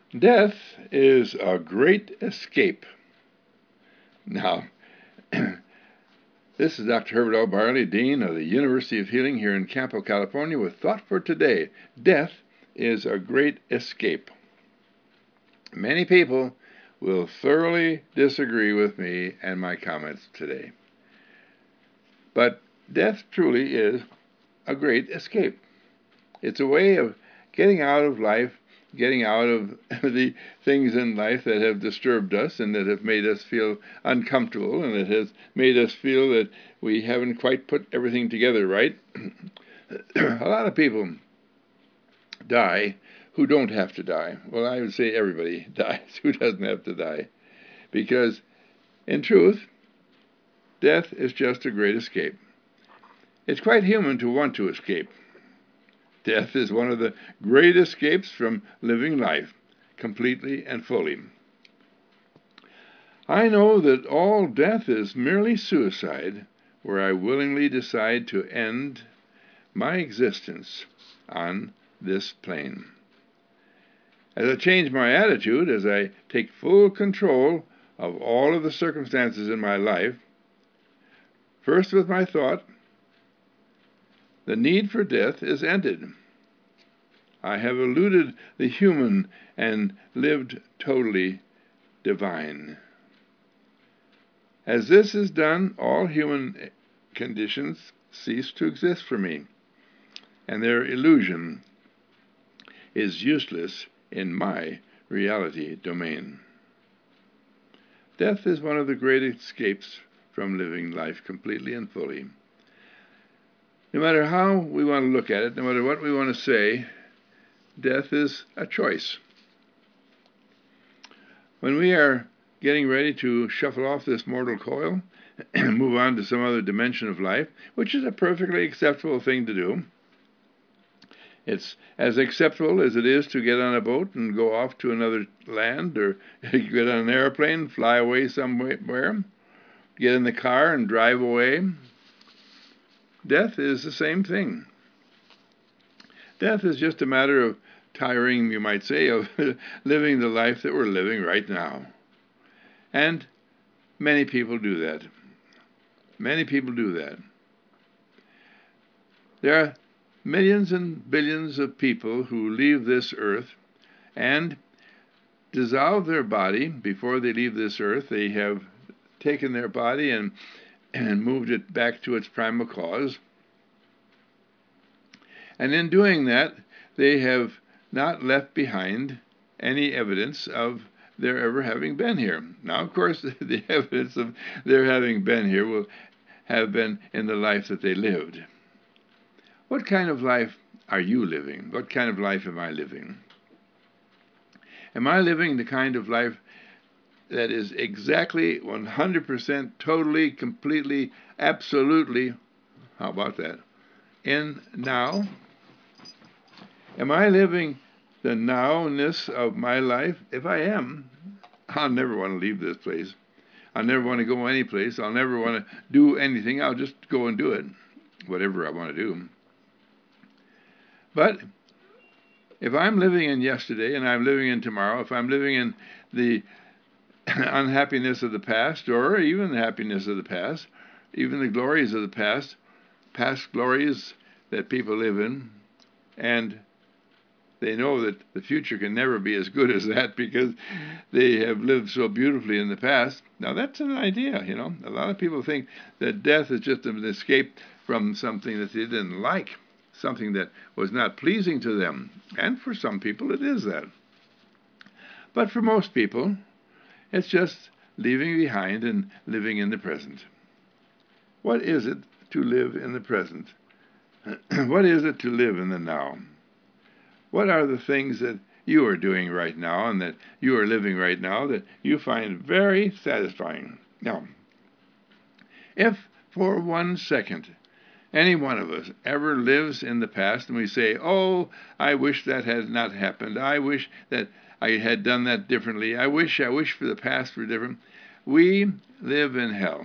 Death is a great escape. Now, this is Dr. Herbert L. Barley, Dean of the University of Healing here in Campo, California, with Thought for Today. Death is a great escape. Many people will thoroughly disagree with me and my comments today. But death truly is a great escape. It's a way of getting out of life, getting out of the things in life that have disturbed us and that have made us feel uncomfortable and that has made us feel that we haven't quite put everything together right. A lot of people die who don't have to die. Well, I would say everybody dies who doesn't have to die. Because, in truth, death is just a great escape. It's quite human to want to escape. Death is one of the great escapes from living life, completely and fully. I know that all death is merely suicide, where I willingly decide to end my existence on this plane. As I change my attitude, as I take full control of all of the circumstances in my life, first with my thought, the need for death is ended. I have eluded the human and lived totally divine. As this is done, all human conditions cease to exist for me, and their illusion is useless in my reality domain. Death is one of the great escapes from living life completely and fully. No matter how we want to look at it, no matter what we want to say, death is a choice. When we are getting ready to shuffle off this mortal coil and move on to some other dimension of life, which is a perfectly acceptable thing to do, it's as acceptable as it is to get on a boat and go off to another land, or get on an airplane, fly away somewhere, get in the car and drive away. Death is the same thing. Death is just a matter of tiring, you might say, of living the life that we're living right now. And many people do that. Many people do that. There are millions and billions of people who leave this earth and dissolve their body before they leave this earth. They have taken their body and moved it back to its primal cause. And in doing that, they have not left behind any evidence of their ever having been here. Now, of course, the evidence of their having been here will have been in the life that they lived. What kind of life are you living? What kind of life am I living? Am I living the kind of life that is exactly 100%, totally, completely, absolutely, how about that, in now? Am I living the now-ness of my life? If I am, I'll never want to leave this place. I'll never want to go any place. I'll never want to do anything. I'll just go and do it, whatever I want to do. But if I'm living in yesterday and I'm living in tomorrow, if I'm living in the unhappiness of the past, or even the happiness of the past, even the glories of the past glories that people live in, and they know that the future can never be as good as that because they have lived so beautifully in the past. Now, that's an idea, you know. A lot of people think that death is just an escape from something that they didn't like, something that was not pleasing to them. And for some people, it is that. But for most people, it's just leaving behind and living in the present. What is it to live in the present? What is it to live in the now? What are the things that you are doing right now and that you are living right now that you find very satisfying? Now, if for 1 second any one of us ever lives in the past and we say, oh, I wish that had not happened. I wish that I had done that differently. I wish for the past were different. We live in hell.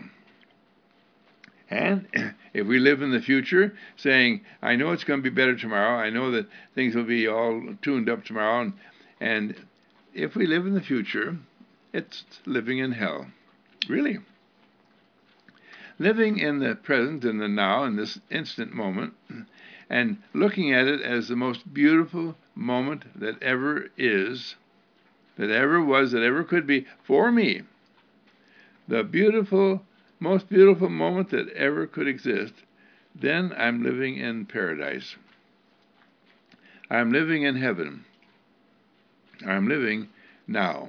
And if we live in the future saying, I know it's going to be better tomorrow, I know that things will be all tuned up tomorrow, and if we live in the future, it's living in hell. Really. Living in the present, in the now, in this instant moment, and looking at it as the most beautiful moment that ever is, that ever was, that ever could be for me. The most beautiful moment that ever could exist. Then I'm living in paradise. I'm living in heaven. I'm living now.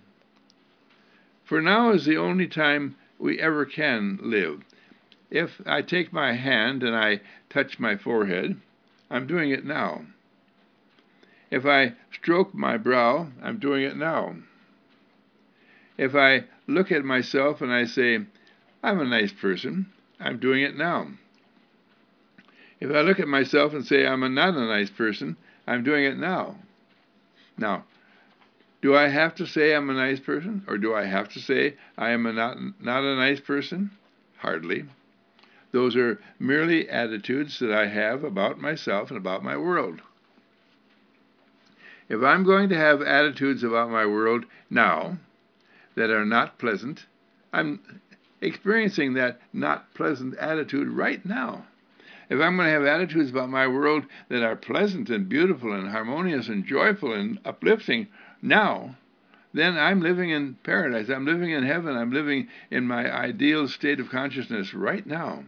For now is the only time we ever can live. If I take my hand and I touch my forehead, I'm doing it now. If I stroke my brow, I'm doing it now. If I look at myself and I say, I'm a nice person, I'm doing it now. If I look at myself and say, I'm not a nice person, I'm doing it now. Now, do I have to say I'm a nice person? Or do I have to say I am not a nice person? Hardly. Those are merely attitudes that I have about myself and about my world. If I'm going to have attitudes about my world now that are not pleasant, I'm experiencing that not pleasant attitude right now. If I'm going to have attitudes about my world that are pleasant and beautiful and harmonious and joyful and uplifting now, then I'm living in paradise. I'm living in heaven. I'm living in my ideal state of consciousness right now.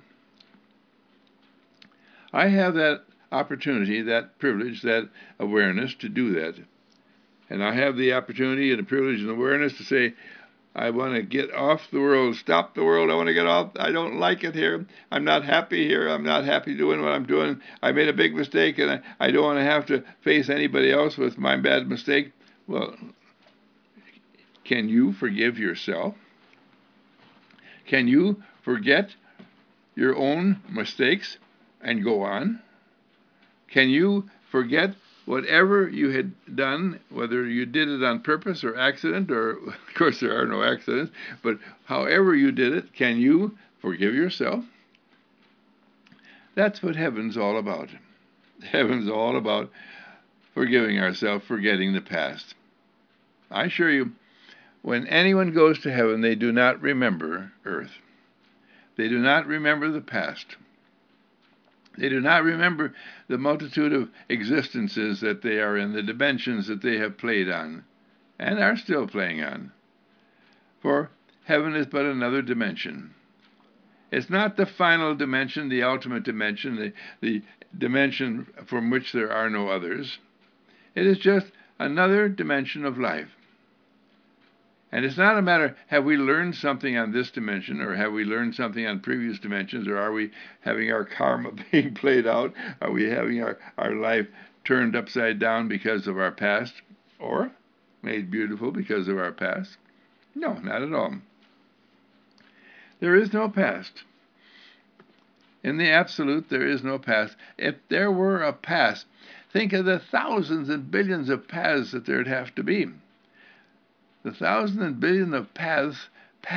I have that opportunity, that privilege, that awareness to do that. And I have the opportunity and the privilege and awareness to say, I want to get off the world, stop the world, I want to get off, I don't like it here, I'm not happy here, I'm not happy doing what I'm doing, I made a big mistake and I don't want to have to face anybody else with my bad mistake. Well, can you forgive yourself? Can you forget your own mistakes and go on? Can you forget whatever you had done, whether you did it on purpose or accident, or of course there are no accidents, but however you did it, can you forgive yourself? That's what heaven's all about. Heaven's all about forgiving ourselves, forgetting the past. I assure you, when anyone goes to heaven, they do not remember earth. They do not remember the past. They do not remember the multitude of existences that they are in, the dimensions that they have played on, and are still playing on. For heaven is but another dimension. It's not the final dimension, the ultimate dimension, the dimension from which there are no others. It is just another dimension of life. And it's not a matter, have we learned something on this dimension, or have we learned something on previous dimensions, or are we having our karma being played out? Are we having our life turned upside down because of our past, or made beautiful because of our past? No, not at all. There is no past. In the absolute, there is no past. If there were a past, think of the thousands and billions of paths that there'd have to be. The thousands and billion of pasts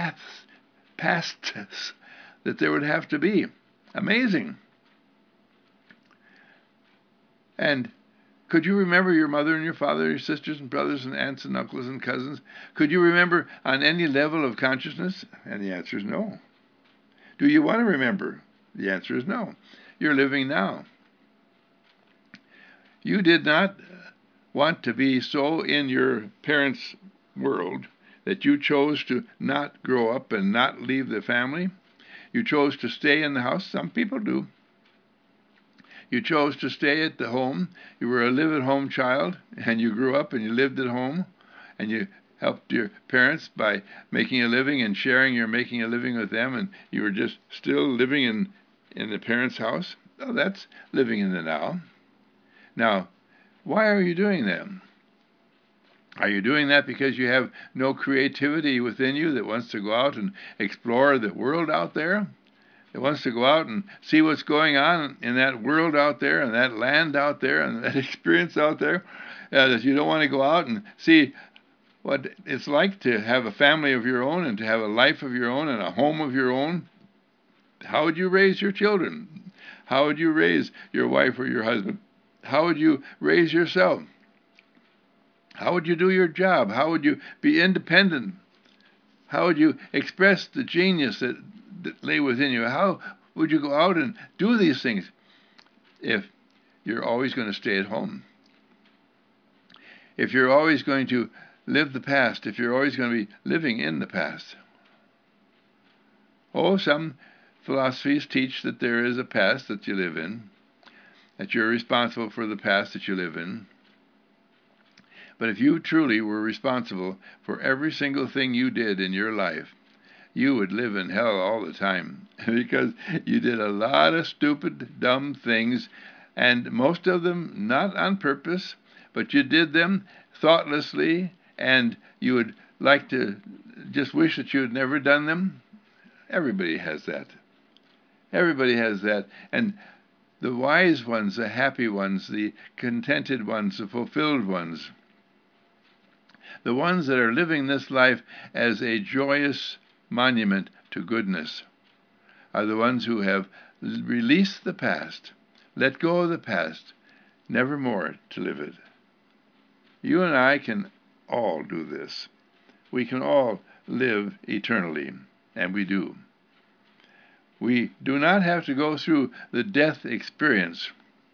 that there would have to be. Amazing. And could you remember your mother and your father, your sisters and brothers and aunts and uncles and cousins? Could you remember on any level of consciousness? And the answer is no. Do you want to remember? The answer is no. You're living now. You did not want to be so in your parents' world that you chose to not grow up and not leave the family. You chose to stay in the house. Some people do. You chose to stay at the home. You were a live-at-home child, and you grew up and you lived at home, and you helped your parents by making a living and sharing your making a living with them, and you were just still living in the parents' house. Oh, that's living in the now. Now, why are you doing that? Are you doing that because you have no creativity within you that wants to go out and explore the world out there? That wants to go out and see what's going on in that world out there and that land out there and that experience out there? That you don't want to go out and see what it's like to have a family of your own and to have a life of your own and a home of your own? How would you raise your children? How would you raise your wife or your husband? How would you raise yourself? How would you do your job? How would you be independent? How would you express the genius that lay within you? How would you go out and do these things if you're always going to stay at home? If you're always going to live the past, if you're always going to be living in the past? Oh, some philosophies teach that there is a past that you live in, that you're responsible for the past that you live in. But if you truly were responsible for every single thing you did in your life, you would live in hell all the time because you did a lot of stupid, dumb things, and most of them not on purpose, but you did them thoughtlessly, and you would like to just wish that you had never done them. Everybody has that. Everybody has that. And the wise ones, the happy ones, the contented ones, the fulfilled ones, the ones that are living this life as a joyous monument to goodness, are the ones who have released the past, let go of the past, never more to live it. You and I can all do this. We can all live eternally, and we do. We do not have to go through the death experience.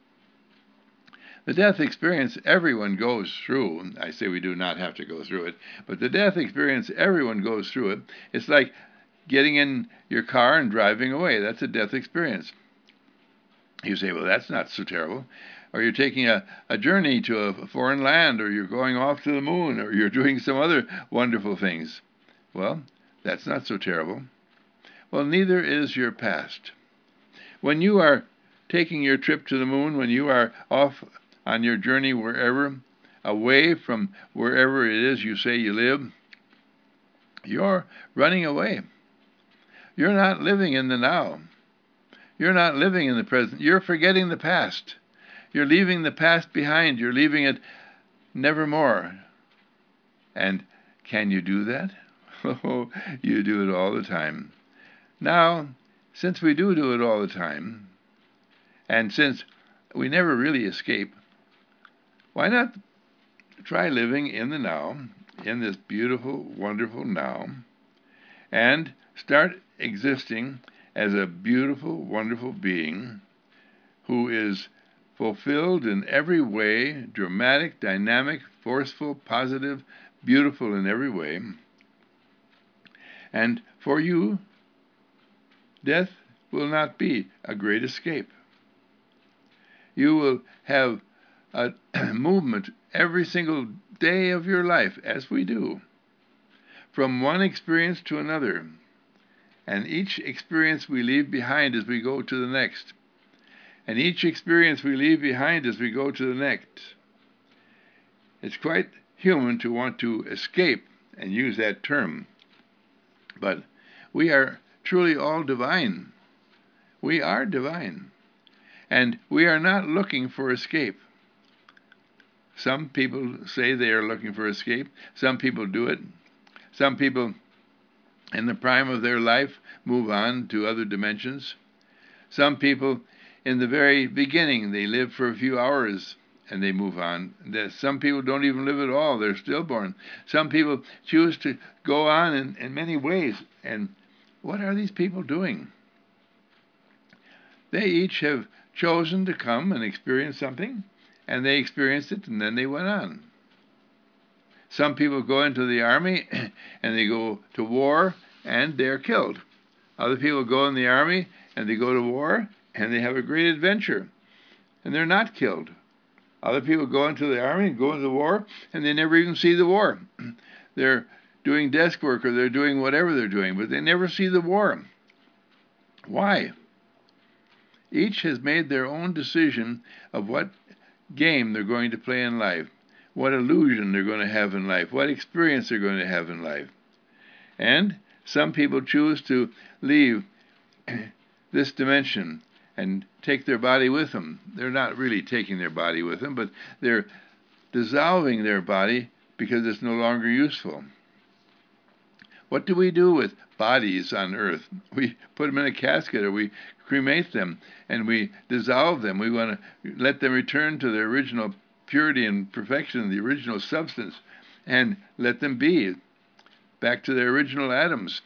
The death experience everyone goes through. I say we do not have to go through it, but the death experience everyone goes through it. It's like getting in your car and driving away. That's a death experience. You say, well, that's not so terrible. Or you're taking a journey to a foreign land, or you're going off to the moon, or you're doing some other wonderful things. Well, that's not so terrible. Well, neither is your past. When you are taking your trip to the moon, when you are off on your journey wherever, away from wherever it is you say you live, you're running away. You're not living in the now. You're not living in the present. You're forgetting the past. You're leaving the past behind. You're leaving it nevermore. And can you do that? Oh, you do it all the time. Now, since we do it all the time, and since we never really escape, why not try living in the now, in this beautiful, wonderful now, and start existing as a beautiful, wonderful being who is fulfilled in every way, dramatic, dynamic, forceful, positive, beautiful in every way. And for you, death will not be a great escape. You will have a movement every single day of your life, as we do, from one experience to another. And each experience we leave behind as we go to the next. And each experience we leave behind as we go to the next. It's quite human to want to escape and use that term. But we are truly all divine. We are divine. And we are not looking for escape. Some people say they are looking for escape. Some people do it. Some people, in the prime of their life, move on to other dimensions. Some people, in the very beginning, they live for a few hours and they move on. Some people don't even live at all. They're stillborn. Some people choose to go on in many ways. And what are these people doing? They each have chosen to come and experience something, and they experienced it, and then they went on. Some people go into the army, and they go to war, and they're killed. Other people go in the army, and they go to war, and they have a great adventure, and they're not killed. Other people go into the army and go into the war, and they never even see the war. They're doing desk work, or they're doing whatever they're doing, but they never see the war. Why? Each has made their own decision of what game they're going to play in life, what illusion they're going to have in life, what experience they're going to have in life. And some people choose to leave this dimension and take their body with them. They're not really taking their body with them, but they're dissolving their body because it's no longer useful. What do we do with bodies on earth? We put them in a casket, or we cremate them, and we dissolve them. We want to let them return to their original purity and perfection of the original substance and let them be back to their original atoms.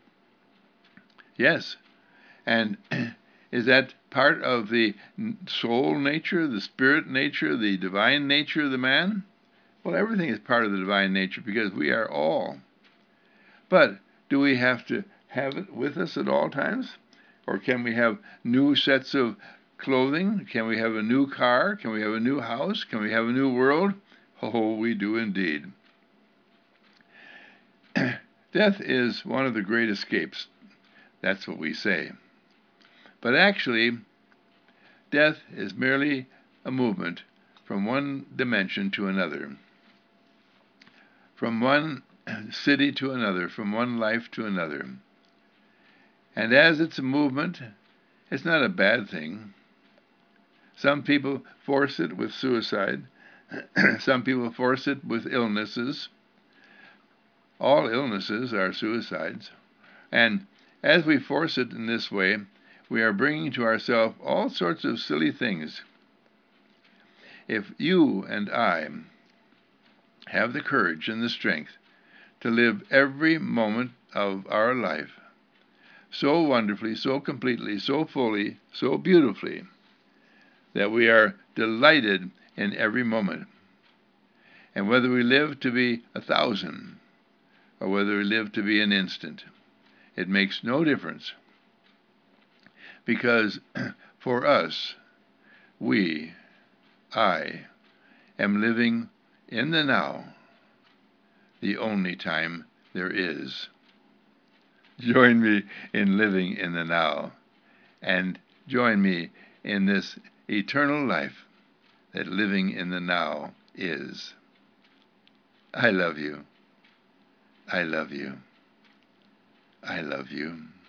Yes. And is that part of the soul nature, the spirit nature, the divine nature of the man? Well, everything is part of the divine nature because we are all. But do we have to have it with us at all times? Or can we have new sets of clothing? Can we have a new car? Can we have a new house? Can we have a new world? Oh, we do indeed. Death is one of the great escapes. That's what we say. But actually, death is merely a movement from one dimension to another, from one city to another, from one life to another. And as it's a movement, it's not a bad thing. Some people force it with suicide. Some people force it with illnesses. All illnesses are suicides. And as we force it in this way, we are bringing to ourselves all sorts of silly things. If you and I have the courage and the strength to live every moment of our life so wonderfully, so completely, so fully, so beautifully, that we are delighted in every moment. And whether we live to be 1,000 or whether we live to be an instant, it makes no difference. Because for us, I am living in the now, the only time there is. Join me in living in the now, and join me in this eternal life that living in the now is. I love you. I love you. I love you.